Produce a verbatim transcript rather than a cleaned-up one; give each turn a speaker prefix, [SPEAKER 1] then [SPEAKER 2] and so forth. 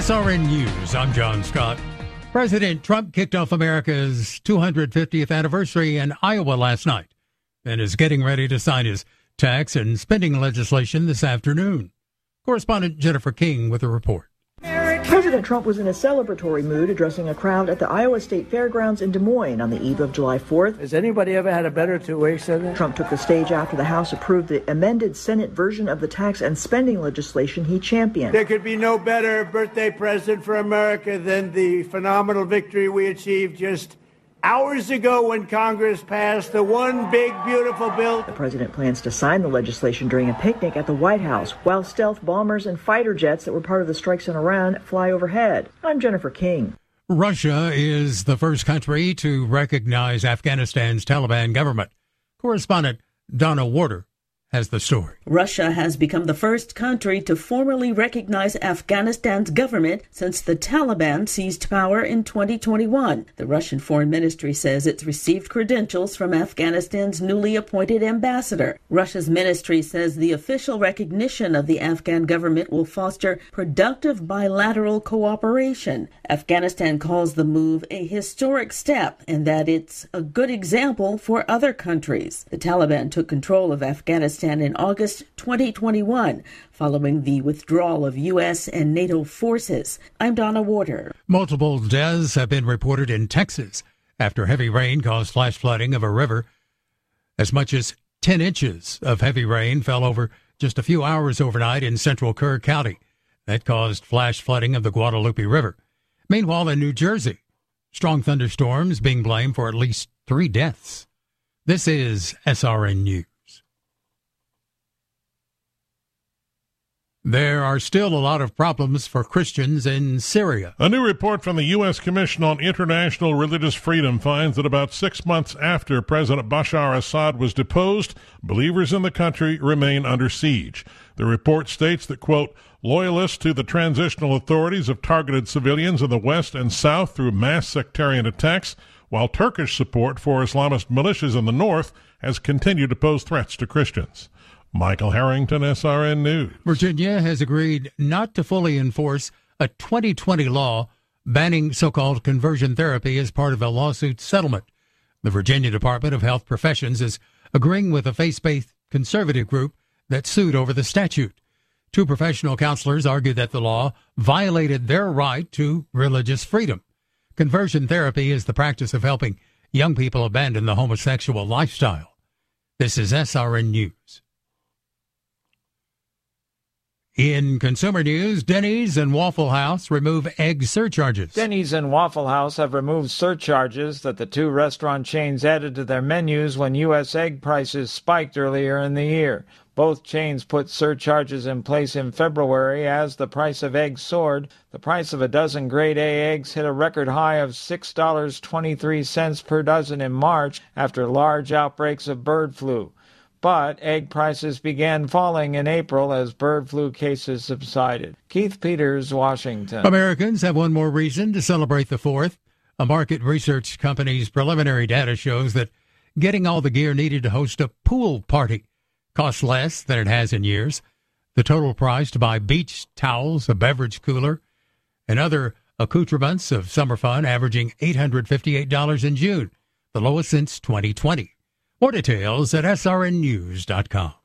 [SPEAKER 1] S R N News, I'm John Scott. President Trump kicked off America's two hundred fiftieth anniversary in Iowa last night and is getting ready to sign his tax and spending legislation this afternoon. Correspondent Jennifer King with a report.
[SPEAKER 2] President Trump was in a celebratory mood addressing a crowd at the Iowa State Fairgrounds in Des Moines on the eve of July fourth.
[SPEAKER 3] Has anybody ever had a better two weeks than that?
[SPEAKER 2] Trump took the stage after the House approved the amended Senate version of the tax and spending legislation he championed.
[SPEAKER 3] There could be no better birthday present for America than the phenomenal victory we achieved just hours ago when Congress passed the one big, beautiful bill.
[SPEAKER 2] The president plans to sign the legislation during a picnic at the White House while stealth bombers and fighter jets that were part of the strikes in Iran fly overhead. I'm Jennifer King.
[SPEAKER 1] Russia is the first country to recognize Afghanistan's Taliban government. Correspondent Donna Warder has the story.
[SPEAKER 4] Russia has become the first country to formally recognize Afghanistan's government since the Taliban seized power in twenty twenty-one. The Russian Foreign Ministry says it's received credentials from Afghanistan's newly appointed ambassador. Russia's ministry says the official recognition of the Afghan government will foster productive bilateral cooperation. Afghanistan calls the move a historic step and that it's a good example for other countries. The Taliban took control of Afghanistan in August twenty twenty-one, following the withdrawal of U S and NATO forces. I'm Donna Warder.
[SPEAKER 1] Multiple deaths have been reported in Texas after heavy rain caused flash flooding of a river. As much as ten inches of heavy rain fell over just a few hours overnight in central Kerr County. That caused flash flooding of the Guadalupe River. Meanwhile, in New Jersey, strong thunderstorms being blamed for at least three deaths. This is S R N News. There are still a lot of problems for Christians in Syria.
[SPEAKER 5] A new report from the U S Commission on International Religious Freedom finds that about six months after President Bashar Assad was deposed, believers in the country remain under siege. The report states that, quote, loyalists to the transitional authorities have targeted civilians in the west and south through mass sectarian attacks, while Turkish support for Islamist militias in the north has continued to pose threats to Christians. Michael Harrington, S R N News.
[SPEAKER 1] Virginia has agreed not to fully enforce a twenty twenty law banning so-called conversion therapy as part of a lawsuit settlement. The Virginia Department of Health Professions is agreeing with a faith-based conservative group that sued over the statute. Two professional counselors argued that the law violated their right to religious freedom. Conversion therapy is the practice of helping young people abandon the homosexual lifestyle. This is S R N News. In consumer news, Denny's and Waffle House remove egg surcharges.
[SPEAKER 6] Denny's and Waffle House have removed surcharges that the two restaurant chains added to their menus when U S egg prices spiked earlier in the year. Both chains put surcharges in place in February as the price of eggs soared. The price of a dozen grade A eggs hit a record high of six dollars and twenty-three cents per dozen in March after large outbreaks of bird flu. But egg prices began falling in April as bird flu cases subsided. Keith Peters, Washington.
[SPEAKER 1] Americans have one more reason to celebrate the fourth. A market research company's preliminary data shows that getting all the gear needed to host a pool party costs less than it has in years. The total price to buy beach towels, a beverage cooler, and other accoutrements of summer fun averaging eight hundred fifty-eight dollars in June, the lowest since twenty twenty. More details at S R N news dot com.